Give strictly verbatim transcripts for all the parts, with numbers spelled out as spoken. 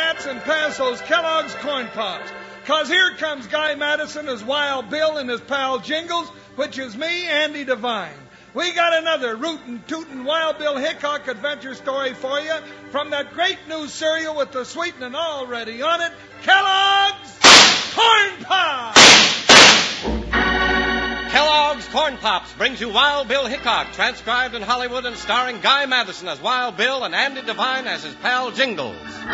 hats and pass those Kellogg's Corn Pops. Cause here comes Guy Madison as Wild Bill and his pal Jingles, which is me, Andy Devine. We got another rootin' tootin' Wild Bill Hickok adventure story for you from that great new cereal with the sweetening already on it, Kellogg's Corn Pops! Kellogg's Corn Pops brings you Wild Bill Hickok, transcribed in Hollywood and starring Guy Madison as Wild Bill and Andy Devine as his pal Jingles.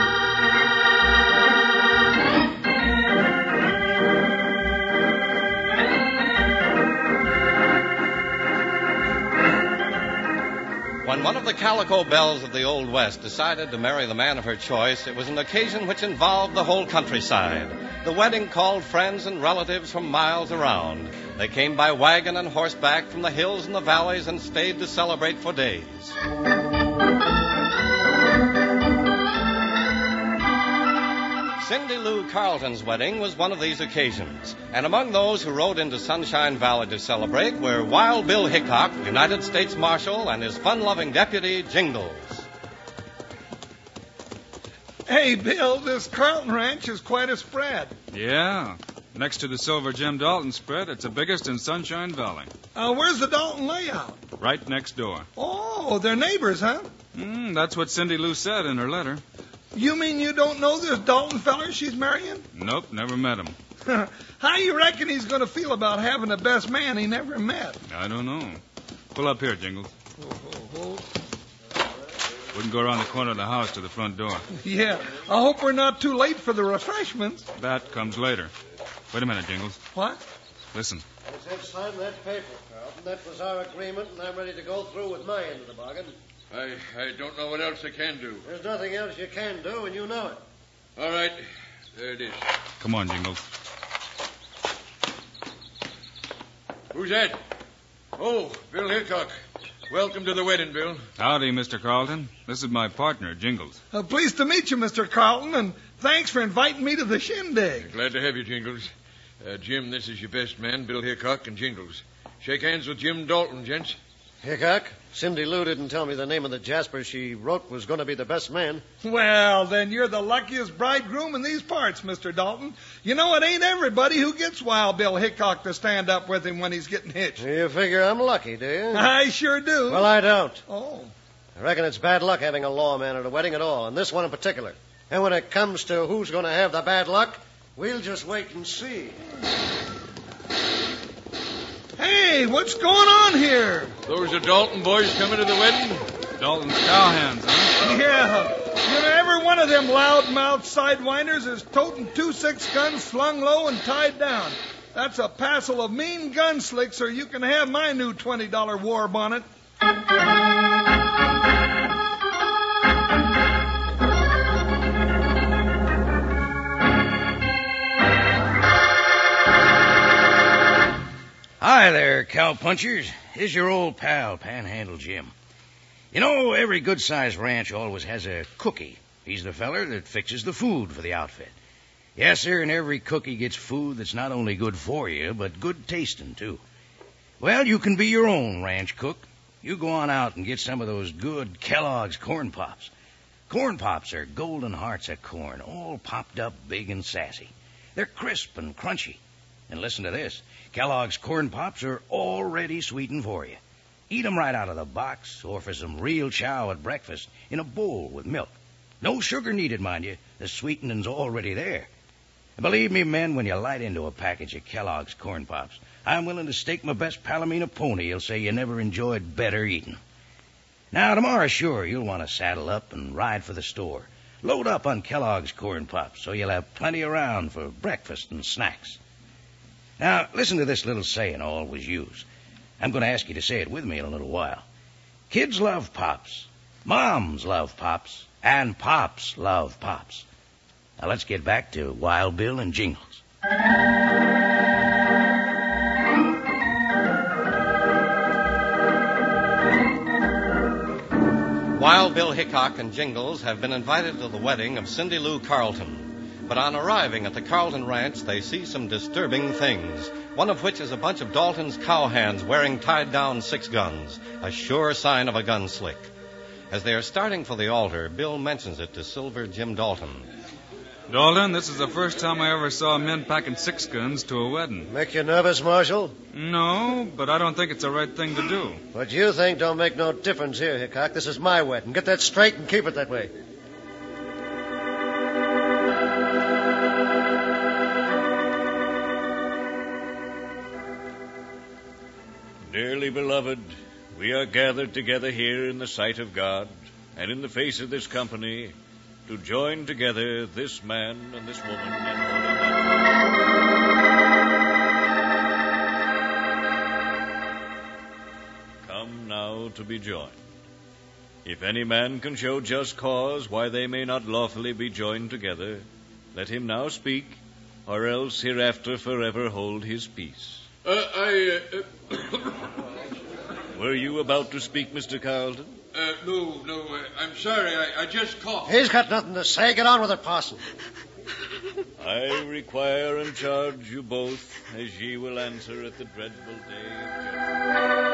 When one of the calico belles of the Old West decided to marry the man of her choice, it was an occasion which involved the whole countryside. The wedding called friends and relatives from miles around. They came by wagon and horseback from the hills and the valleys and stayed to celebrate for days. Cindy Lou Carleton's wedding was one of these occasions, and among those who rode into Sunshine Valley to celebrate were Wild Bill Hickok, United States Marshal, and his fun-loving deputy, Jingles. Hey, Bill, this Carlton Ranch is quite a spread. Yeah. Next to the Silver Jim Dalton spread, it's the biggest in Sunshine Valley. Uh, where's the Dalton layout? Right next door. Oh, they're neighbors, huh? Mm, that's what Cindy Lou said in her letter. You mean you don't know this Dalton feller she's marrying? Nope, never met him. How you reckon he's going to feel about having the best man he never met? I don't know. Pull up here, Jingles. Oh, oh, oh. Wouldn't go around the corner of the house to the front door. Yeah, I hope we're not too late for the refreshments. That comes later. Wait a minute, Jingles. What? Listen. I said sign that paper, Carlton. That was our agreement, and I'm ready to go through with my end of the bargain. I, I don't know what else I can do. There's nothing else you can do, and you know it. All right. There it is. Come on, Jingles. Who's that? Oh, Bill Hickok. Welcome to the wedding, Bill. Howdy, Mister Carleton. This is my partner, Jingles. Uh, pleased to meet you, Mister Carlton, and thanks for inviting me to the shindig. Glad to have you, Jingles. Uh, Jim, this is your best man, Bill Hickok and Jingles. Shake hands with Jim Dalton, gents. Hickok, Cindy Lou didn't tell me the name of the Jasper she wrote was going to be the best man. Well, then you're the luckiest bridegroom in these parts, Mister Dalton. You know, it ain't everybody who gets Wild Bill Hickok to stand up with him when he's getting hitched. You figure I'm lucky, do you? I sure do. Well, I don't. Oh. I reckon it's bad luck having a lawman at a wedding at all, and this one in particular. And when it comes to who's going to have the bad luck, we'll just wait and see. Hey, what's going on here? Those are Dalton boys coming to the wedding? Dalton's cowhands, huh? Yeah. You know, every one of them loud-mouthed sidewinders is toting two six-guns slung low and tied down. That's a passel of mean gun slicks, or you can have my new twenty dollar war bonnet. Hi there, cowpunchers. Here's your old pal, Panhandle Jim. You know, every good-sized ranch always has a cookie. He's the feller that fixes the food for the outfit. Yes, sir, and every cookie gets food that's not only good for you, but good tasting, too. Well, you can be your own ranch cook. You go on out and get some of those good Kellogg's Corn Pops. Corn Pops are golden hearts of corn, all popped up big and sassy. They're crisp and crunchy. And listen to this. Kellogg's Corn Pops are already sweetened for you. Eat 'em right out of the box or for some real chow at breakfast in a bowl with milk. No sugar needed, mind you. The sweetening's already there. And believe me, men, when you light into a package of Kellogg's Corn Pops, I'm willing to stake my best Palomino pony he'll say you never enjoyed better eating. Now, tomorrow, sure, you'll want to saddle up and ride for the store. Load up on Kellogg's Corn Pops so you'll have plenty around for breakfast and snacks. Now, listen to this little saying I always use. I'm going to ask you to say it with me in a little while. Kids love Pops, moms love Pops, and Pops love Pops. Now, let's get back to Wild Bill and Jingles. Wild Bill Hickok and Jingles have been invited to the wedding of Cindy Lou Carleton. But on arriving at the Carleton Ranch, they see some disturbing things, one of which is a bunch of Dalton's cowhands wearing tied-down six guns, a sure sign of a gun slick. As they are starting for the altar, Bill mentions it to Silver Jim Dalton. Dalton, this is the first time I ever saw men packing six guns to a wedding. Make you nervous, Marshal? No, but I don't think it's the right thing to do. What you think don't make no difference here, Hickok. This is my wedding. Get that straight and keep it that way. Dearly beloved, we are gathered together here in the sight of God and in the face of this company to join together this man and this woman in holy matrimony. Come now to be joined. If any man can show just cause why they may not lawfully be joined together, let him now speak, or else hereafter forever hold his peace. Uh, I, uh... Were you about to speak, Mister Carlton? Uh, no, no, uh, I'm sorry. I, I just coughed. He's got nothing to say. Get on with it, Parson. I require and charge you both, as ye will answer at the dreadful day of judgment.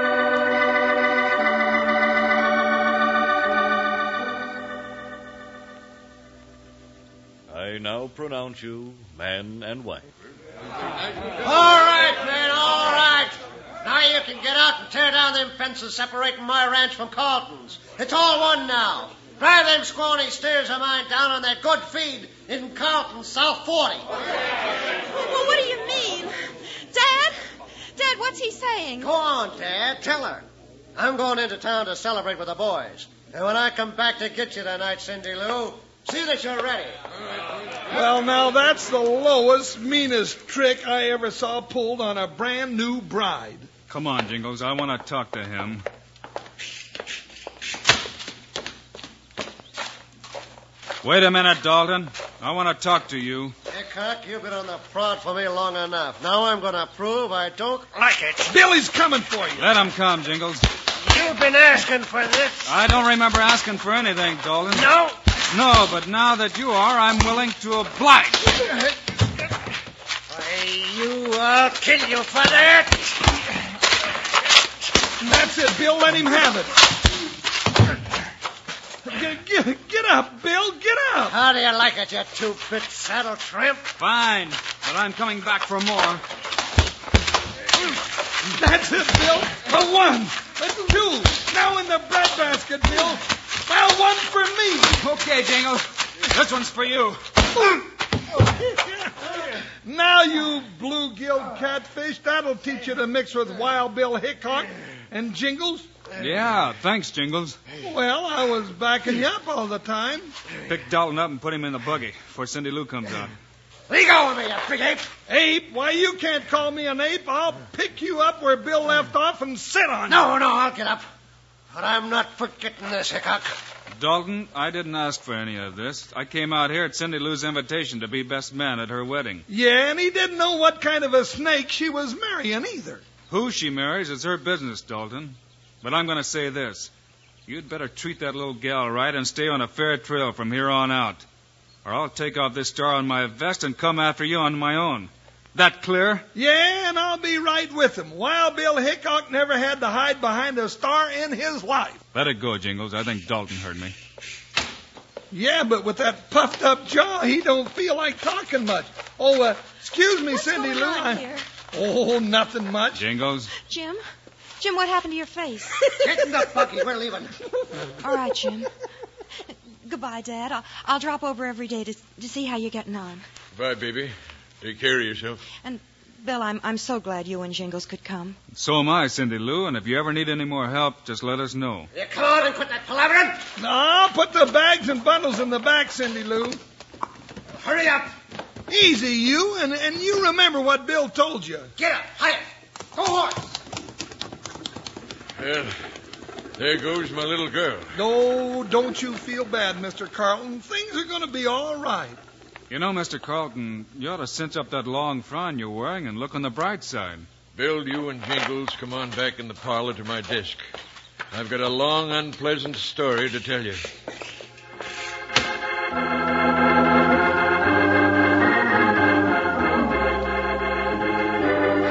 I now pronounce you man and wife. All right, man, all right. Now you can get out and tear down them fences separating my ranch from Carlton's. It's all one now. Drive them scrawny steers of mine down on that good feed in Carlton's South forty. Well, what do you mean? Dad? Dad, what's he saying? Go on, Dad. Tell her. I'm going into town to celebrate with the boys. And when I come back to get you tonight, Cindy Lou, see that you're ready. Well, now, that's the lowest, meanest trick I ever saw pulled on a brand new bride. Come on, Jingles. I want to talk to him. Wait a minute, Dalton. I want to talk to you. Hickok, you've been on the prod for me long enough. Now I'm going to prove I don't like it. Billy's coming for you. Let him come, Jingles. You've been asking for this. I don't remember asking for anything, Dalton. No. No, but now that you are, I'm willing to oblige. Why, you, I'll kill you for that. That's it, Bill. Let him have it. Get, get, get up, Bill. Get up. How do you like it, you two-bit saddle tramp? Fine, but I'm coming back for more. That's it, Bill. A one. A two. Now in the breadbasket, Bill. Well, one for me. Okay, Jingles. This one's for you. Now, you blue-gilled catfish, that'll teach you to mix with Wild Bill Hickok and Jingles. Yeah, thanks, Jingles. Well, I was backing you up all the time. Pick Dalton up and put him in the buggy before Cindy Lou comes out. Let go of me, you big ape. Ape? Why, you can't call me an ape. I'll pick you up where Bill left off and sit on you. No, no, I'll get up. But I'm not forgetting this, Hickok. Dalton, I didn't ask for any of this. I came out here at Cindy Lou's invitation to be best man at her wedding. Yeah, and he didn't know what kind of a snake she was marrying either. Who she marries is her business, Dalton. But I'm going to say this. You'd better treat that little gal right and stay on a fair trail from here on out. Or I'll take off this star on my vest and come after you on my own. That clear? Yeah, and I'll be right with him. Wild Bill Hickok never had to hide behind a star in his life. Let it go, Jingles. I think Dalton heard me. Yeah, but with that puffed up jaw, he don't feel like talking much. Oh, uh, excuse me, What's Cindy going Lou. on I... here? Oh, nothing much. Jingles? Jim? Jim, what happened to your face? Get in the buggy. We're leaving. All right, Jim. Goodbye, Dad. I'll, I'll drop over every day to, to see how you're getting on. Bye, baby. Take care of yourself. And, Bill, I'm, I'm so glad you and Jingles could come. So am I, Cindy Lou, and if you ever need any more help, just let us know. You come on and quit that palavering. No, put the bags and bundles in the back, Cindy Lou. Hurry up. Easy, you, and, and you remember what Bill told you. Get up. Hide it. Go horse. Well, there goes my little girl. No, don't you feel bad, Mister Carlton. Things are going to be all right. You know, Mister Carlton, you ought to cinch up that long frown you're wearing and look on the bright side. Bill, you and Jingles come on back in the parlor to my desk. I've got a long, unpleasant story to tell you.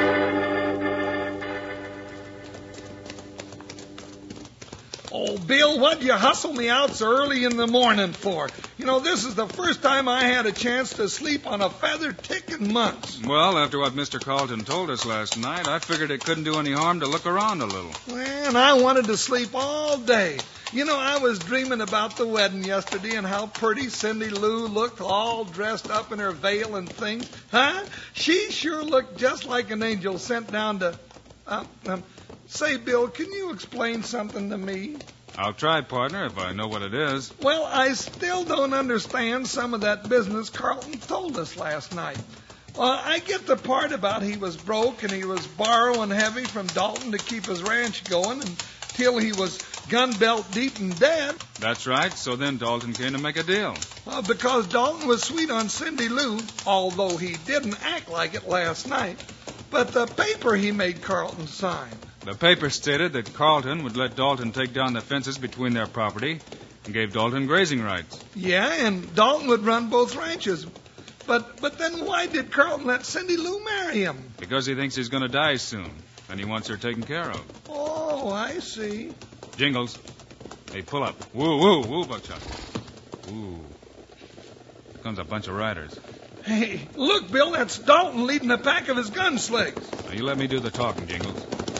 Oh, Bill, what'd you hustle me out so early in the morning for? You know, this is the first time I had a chance to sleep on a feather tick in months. Well, after what Mister Carlton told us last night, I figured it couldn't do any harm to look around a little. Man, I wanted to sleep all day. You know, I was dreaming about the wedding yesterday and how pretty Cindy Lou looked all dressed up in her veil and things. Huh? She sure looked just like an angel sent down to... Uh, um, say, Bill, can you explain something to me? I'll try, partner, if I know what it is. Well, I still don't understand some of that business Carlton told us last night. Uh, I get the part about he was broke and he was borrowing heavy from Dalton to keep his ranch going until he was gun belt deep in debt. That's right. So then Dalton came to make a deal. Uh, because Dalton was sweet on Cindy Lou, although he didn't act like it last night. But the paper he made Carlton sign. The paper stated that Carlton would let Dalton take down the fences between their property and gave Dalton grazing rights. Yeah, and Dalton would run both ranches. But but then why did Carlton let Cindy Lou marry him? Because he thinks he's going to die soon, and he wants her taken care of. Oh, I see. Jingles. Hey, pull up. Woo, woo, woo, Buckshot. Ooh. Here comes a bunch of riders. Hey, look, Bill, that's Dalton leading the pack of his gunslings. Now, you let me do the talking, Jingles.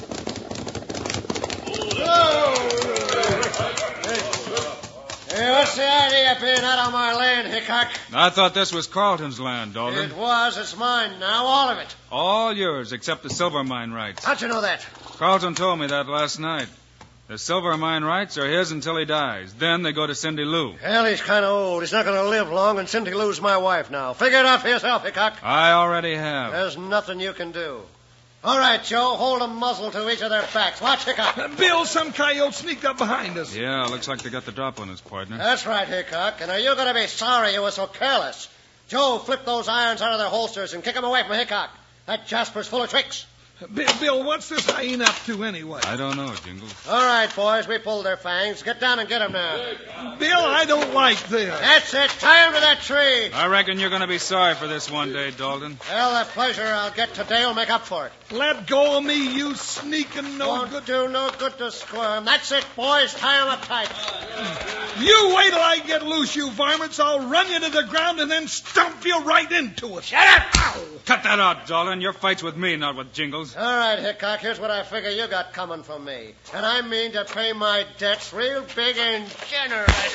Hey, what's the idea of being out on my land, Hickok? I thought this was Carlton's land, Dalton. It was. It's mine now, all of it. All yours, except the silver mine rights. How'd you know that? Carlton told me that last night. The silver mine rights are his until he dies. Then they go to Cindy Lou. Hell, he's kind of old. He's not going to live long, and Cindy Lou's my wife now. Figure it out for yourself, Hickok. I already have. There's nothing you can do. All right, Joe, hold a muzzle to each of their backs. Watch, Hickok. Uh, Bill, some coyote sneaked up behind us. Yeah, looks like they got the drop on us, partner. That's right, Hickok. And are you going to be sorry you were so careless? Joe, flip those irons out of their holsters and kick them away from Hickok. That Jasper's full of tricks. Bill, Bill, what's this hyena up to anyway? I don't know, Jingles. All right, boys, we pulled their fangs. Get down and get them now. Bill, I don't like this. That's it. Tie him to that tree. I reckon you're going to be sorry for this one day, Dalton. Well, the pleasure I'll get today will make up for it. Let go of me, you sneaking no Won't good. do no good to squirm. That's it, boys. Tie him up tight. You wait till I get loose, you varmints. I'll run you to the ground and then stomp you right into it. Shut up! Ow! Cut that out, Dalton. Your fight's with me, not with Jingles. All right, Hickok, here's what I figure you got coming from me. And I mean to pay my debts real big and generous.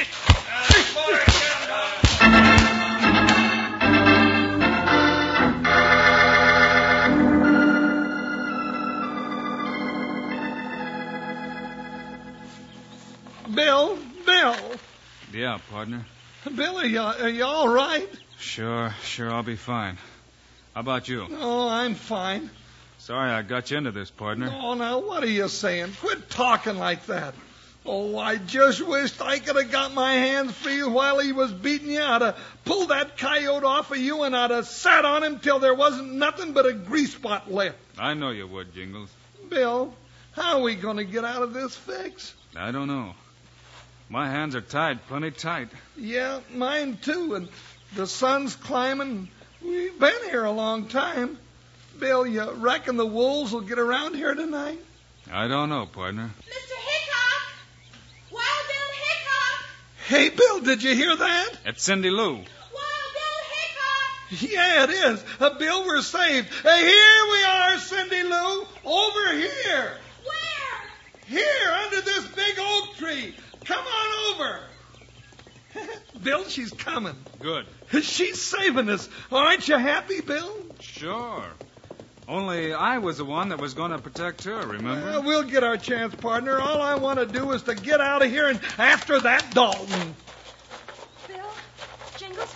Bill, Bill. Yeah, partner. Bill, are you, are you all right? Sure, sure, I'll be fine. How about you? Oh, I'm fine. Sorry I got you into this, partner. Oh, now, what are you saying? Quit talking like that. Oh, I just wished I could have got my hands free while he was beating you. I'd have pulled that coyote off of you, and I'd have sat on him till there wasn't nothing but a grease spot left. I know you would, Jingles. Bill, how are we going to get out of this fix? I don't know. My hands are tied, plenty tight. Yeah, mine too, and the sun's climbing. We've been here a long time. Bill, you reckon the wolves will get around here tonight? I don't know, partner. Mister Hickok! Wild Bill Hickok! Hey, Bill, did you hear that? It's Cindy Lou. Wild Bill Hickok! Yeah, it is. Uh, Bill, we're saved. Uh, here we are, Cindy Lou. Over here. Where? Here, under this big oak tree. Come on over. Bill, she's coming. Good. She's saving us. Aren't you happy, Bill? Sure. Only I was the one that was going to protect her, remember? Well, we'll get our chance, partner. All I want to do is to get out of here and after that Dalton. Bill? Jingles?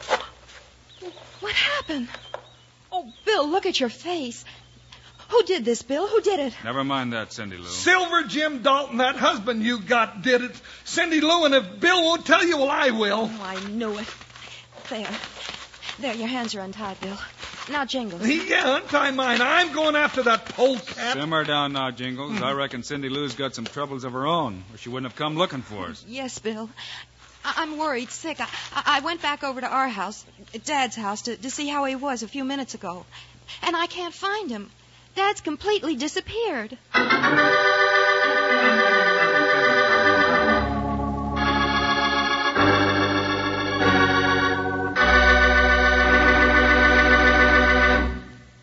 What happened? Oh, Bill, look at your face. Who did this, Bill? Who did it? Never mind that, Cindy Lou. Silver Jim Dalton, that husband you got, did it. Cindy Lou, and if Bill won't tell you, well, I will. Oh, I knew it. There. There, your hands are untied, Bill. Now, Jingles. Yeah, untie mine. I'm going after that polecat. Simmer down now, Jingles. I reckon Cindy Lou's got some troubles of her own, or she wouldn't have come looking for us. Yes, Bill. I- I'm worried, sick. I-, I went back over to our house, Dad's house, to-, to see how he was a few minutes ago. And I can't find him. Dad's completely disappeared.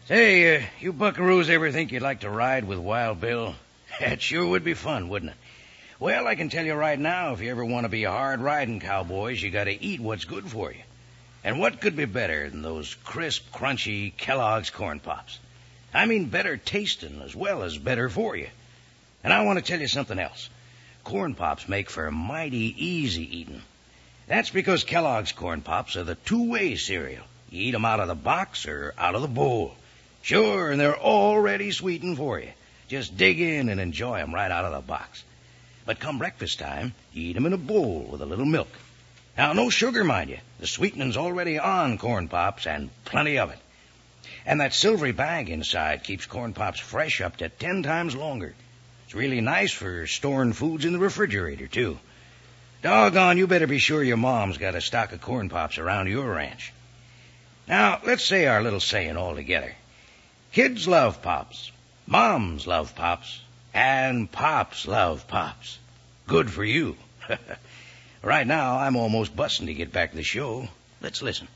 Say, uh, you buckaroos ever think you'd like to ride with Wild Bill? That sure would be fun, wouldn't it? Well, I can tell you right now, if you ever want to be hard-riding cowboys, you got to eat what's good for you. And what could be better than those crisp, crunchy Kellogg's Corn Pops? I mean better tasting as well as better for you. And I want to tell you something else. Corn Pops make for mighty easy eating. That's because Kellogg's Corn Pops are the two-way cereal. You eat 'em out of the box or out of the bowl. Sure, and they're already sweetened for you. Just dig in and enjoy 'em right out of the box. But come breakfast time, you eat 'em in a bowl with a little milk. Now, no sugar, mind you. The sweetening's already on Corn Pops, and plenty of it. And that silvery bag inside keeps Corn Pops fresh up to ten times longer. It's really nice for storing foods in the refrigerator, too. Doggone, you better be sure your mom's got a stock of Corn Pops around your ranch. Now, let's say our little saying all together. Kids love Pops, moms love Pops, and Pops love Pops. Good for you. Right now, I'm almost busting to get back to the show. Let's listen.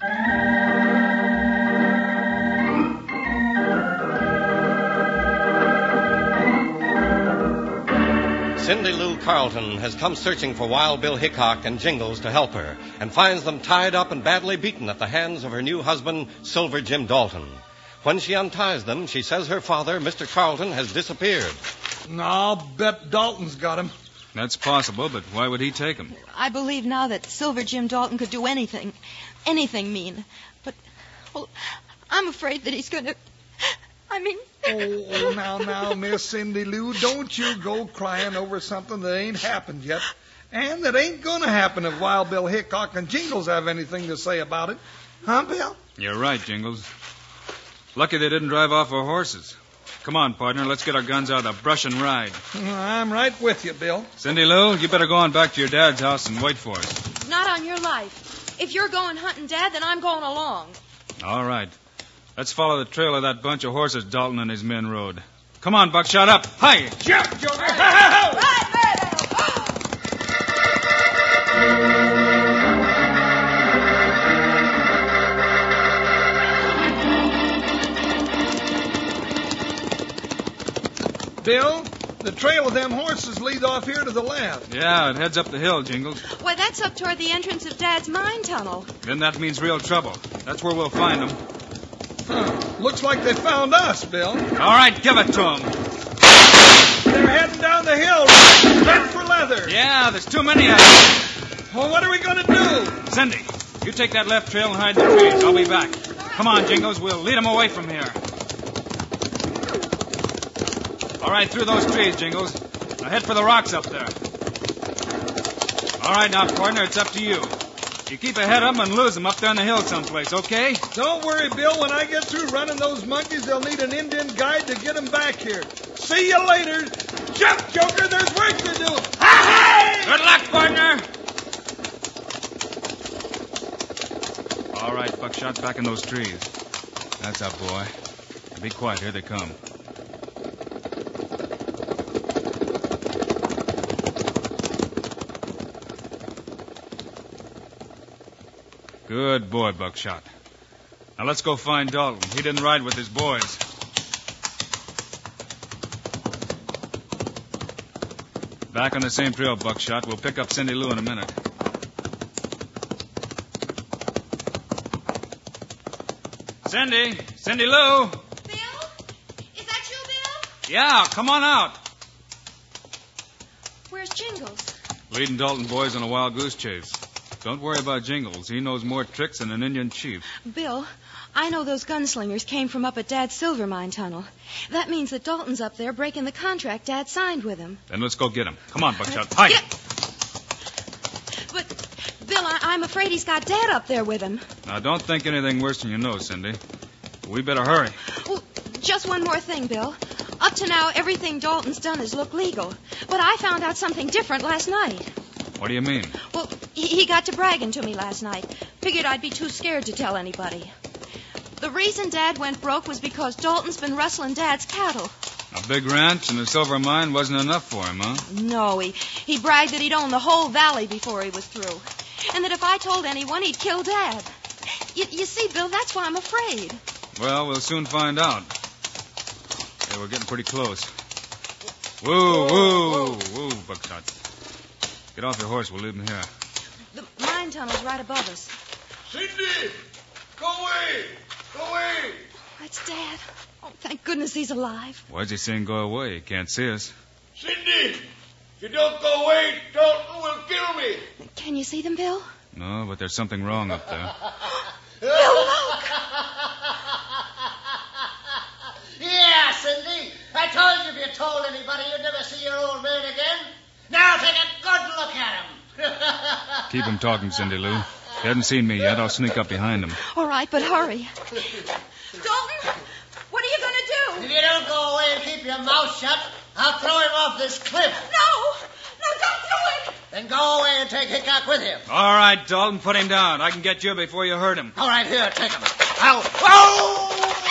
Cindy Lou Carlton has come searching for Wild Bill Hickok and Jingles to help her, and finds them tied up and badly beaten at the hands of her new husband, Silver Jim Dalton. When she unties them, she says her father, Mister Carlton, has disappeared. No, I'll bet Dalton's got him. That's possible, but why would he take him? I believe now that Silver Jim Dalton could do anything, anything mean. But, well, I'm afraid that he's going to... I mean... Oh, now, now, Miss Cindy Lou, don't you go crying over something that ain't happened yet. And that ain't going to happen if Wild Bill Hickok and Jingles have anything to say about it. Huh, Bill? You're right, Jingles. Lucky they didn't drive off our horses. Come on, partner, let's get our guns out of the brush and ride. I'm right with you, Bill. Cindy Lou, you better go on back to your dad's house and wait for us. Not on your life. If you're going hunting, Dad, then I'm going along. All right. Let's follow the trail of that bunch of horses Dalton and his men rode. Come on, Buckshot, up. Hi! Jump, Joker! Right, Bill, the trail of them horses leads off here to the left. Yeah, it heads up the hill, Jingles. Why, that's up toward the entrance of Dad's mine tunnel. Then that means real trouble. That's where we'll find them. Huh. Looks like they found us, Bill. All right, give it to them. They're heading down the hill, right, right for leather. Yeah, there's too many of them. Well, what are we going to do? Cindy, you take that left trail and hide in the trees. I'll be back. Come on, Jingles, we'll lead them away from here. All right, through those trees, Jingles. Now head for the rocks up there. All right, now, partner, it's up to you. You keep ahead of them and lose them up there on the hill someplace, okay? Don't worry, Bill. When I get through running those monkeys, they'll need an Indian guide to get them back here. See you later. Jump, Joker. There's work to do. Hi-hi! Good luck, partner. All right, Buckshot, back in those trees. That's up, boy. Now be quiet. Here they come. Good boy, Buckshot. Now let's go find Dalton. He didn't ride with his boys. Back on the same trail, Buckshot. We'll pick up Cindy Lou in a minute. Cindy! Cindy Lou! Bill? Is that you, Bill? Yeah, come on out. Where's Jingles? Leading Dalton boys on a wild goose chase. Don't worry about Jingles. He knows more tricks than an Indian chief. Bill, I know those gunslingers came from up at Dad's silver mine tunnel. That means that Dalton's up there breaking the contract Dad signed with him. Then let's go get him. Come on, Buckshot. Hi. Yeah. But, Bill, I- I'm afraid he's got Dad up there with him. Now, don't think anything worse than you know, Cindy. We better hurry. Well, just one more thing, Bill. Up to now, everything Dalton's done has looked legal. But I found out something different last night. What do you mean? Well, he, he got to bragging to me last night. Figured I'd be too scared to tell anybody. The reason Dad went broke was because Dalton's been rustling Dad's cattle. A big ranch and a silver mine wasn't enough for him, huh? No, he, he bragged that he'd own the whole valley before he was through. And that if I told anyone, he'd kill Dad. You, you see, Bill, that's why I'm afraid. Well, we'll soon find out. Yeah, we're getting pretty close. Whoa, whoa, whoa, Buckshot. Get off your horse. We'll leave him here. The mine tunnel's right above us. Cindy! Go away! Go away! Oh, it's Dad. Oh, thank goodness he's alive. Why's he saying go away? He can't see us. Cindy! If you don't go away, Dalton will kill me. Can you see them, Bill? No, but there's something wrong up there. Bill, look! Yeah, Cindy. I told you if you told anybody you'd never see your old man again. Now take a good look at him. Keep him talking, Cindy Lou. He hasn't seen me yet. I'll sneak up behind him. All right, but hurry. Dalton, what are you going to do? If you don't go away and keep your mouth shut, I'll throw him off this cliff. No! No, don't do it! Then go away and take Hickok with you. All right, Dalton, put him down. I can get you before you hurt him. All right, here, take him. Ow! Whoa!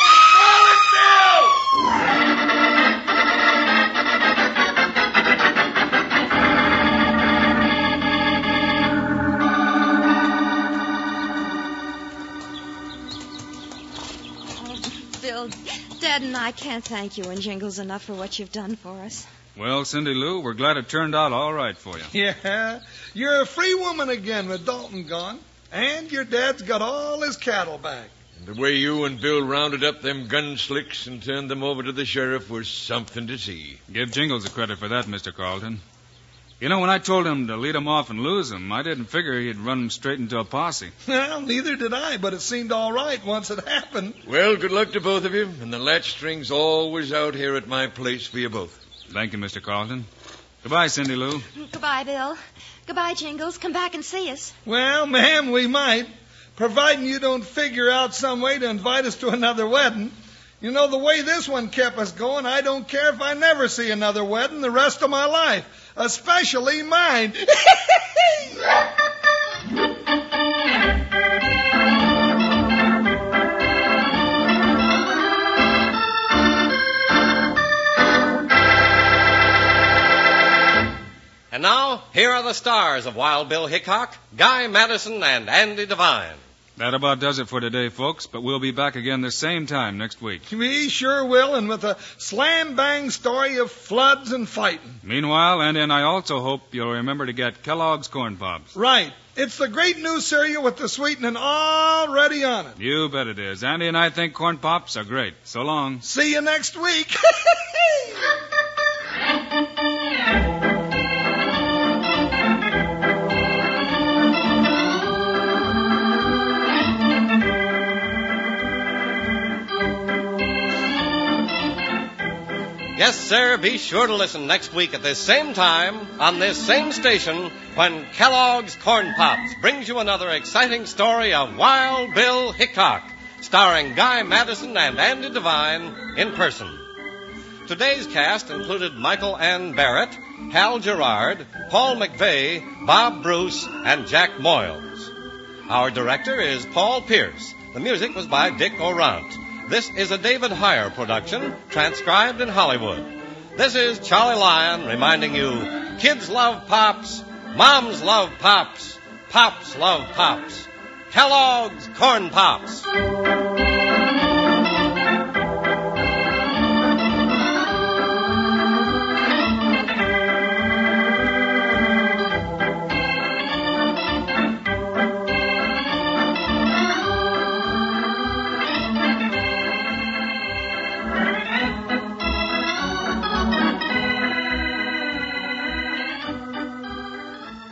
Bill, Dad and I can't thank you and Jingles enough for what you've done for us. Well, Cindy Lou, we're glad it turned out all right for you. Yeah, you're a free woman again with Dalton gone. And your dad's got all his cattle back. And the way you and Bill rounded up them gun slicks and turned them over to the sheriff was something to see. Give Jingles the credit for that, Mister Carlton. You know, when I told him to lead him off and lose him, I didn't figure he'd run him straight into a posse. Well, neither did I, but it seemed all right once it happened. Well, good luck to both of you, and the latch string's always out here at my place for you both. Thank you, Mister Carlton. Goodbye, Cindy Lou. Goodbye, Bill. Goodbye, Jingles. Come back and see us. Well, ma'am, we might, providing you don't figure out some way to invite us to another wedding. You know, the way this one kept us going, I don't care if I never see another wedding the rest of my life, especially mine. And now, here are the stars of Wild Bill Hickok, Guy Madison, and Andy Devine. That about does it for today, folks, but we'll be back again the same time next week. We sure will, and with a slam-bang story of floods and fighting. Meanwhile, Andy and I also hope you'll remember to get Kellogg's Corn Pops. Right. It's the great new cereal with the sweetening already on it. You bet it is. Andy and I think Corn Pops are great. So long. See you next week. Yes, sir, be sure to listen next week at this same time on this same station when Kellogg's Corn Pops brings you another exciting story of Wild Bill Hickok, starring Guy Madison and Andy Devine in person. Today's cast included Michael Ann Barrett, Hal Gerard, Paul McVeigh, Bob Bruce, and Jack Moyles. Our director is Paul Pierce. The music was by Dick Orant. This is a David Heyer production, transcribed in Hollywood. This is Charlie Lyon reminding you, kids love Pops, moms love Pops, Pops love Pops. Kellogg's Corn Pops.